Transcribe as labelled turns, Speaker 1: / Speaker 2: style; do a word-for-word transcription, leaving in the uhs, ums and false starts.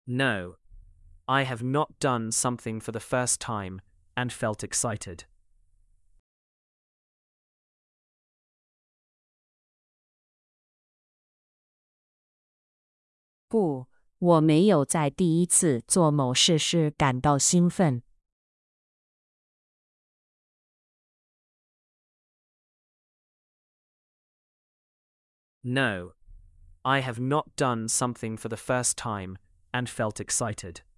Speaker 1: No, I have not done something for the first time and felt excited.
Speaker 2: 不，我没有在第一次做某事时感到兴奋。
Speaker 1: No, I have not done something for the first time and felt excited.